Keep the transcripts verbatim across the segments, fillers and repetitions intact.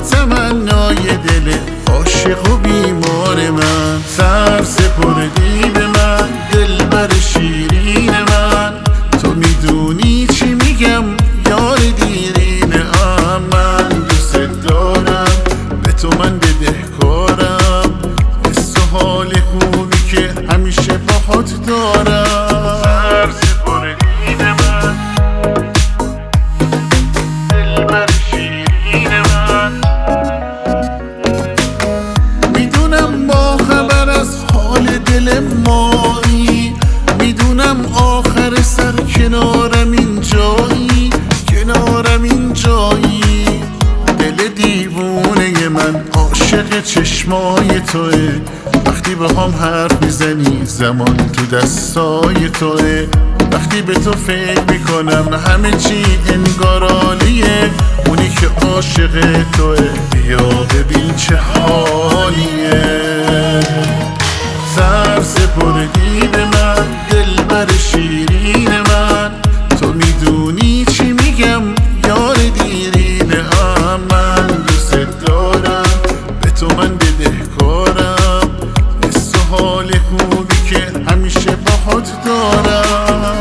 تمنای دل عاشق و بیمار من. سر سپردی به من دلبر شیرین من، تو میدونی چی میگم یار دیرین ام. من دوست دارم به تو من بدهکارم، حس و حال خوبی که همیشه باهات دارم. سر سپردی به من دلبر شیرین من، میدونم با خبر از حال دل مایی، میدونم آخر سر کنارم این جایی، کنارم این جایی. دل دیوونه من عاشق چشمای توه، وقتی با هم حرف میزنی زمان تو دستای توه. وقتی به تو فکر میکنم همه چی انگار عالیه، اونی که عاشق توه بیا ببین چه حالیه. سر سپردی به من دلبر شیرین من، تو میدونی چی میگم یار دیرین ام. من دوست دارم به تو من بدهکارم، حس و حال خوبی که همیشه باهات دارم.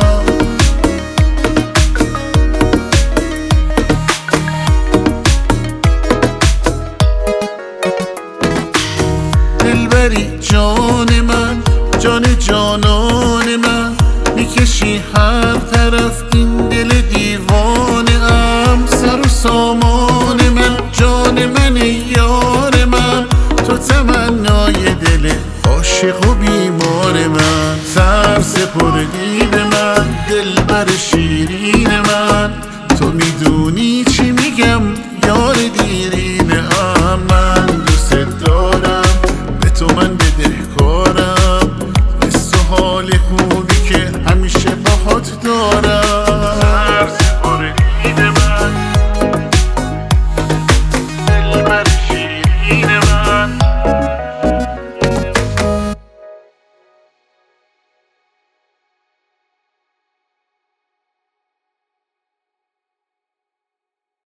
دلبری جان من، جان جانان من، میکشی هر طرف این دل دیوانه ام. سر و سامان من، جان من یار من، تو تمنای دل عاشق و بیمار من. سر سپردی به من دلبر شیرین من، تو میدونی چی میگم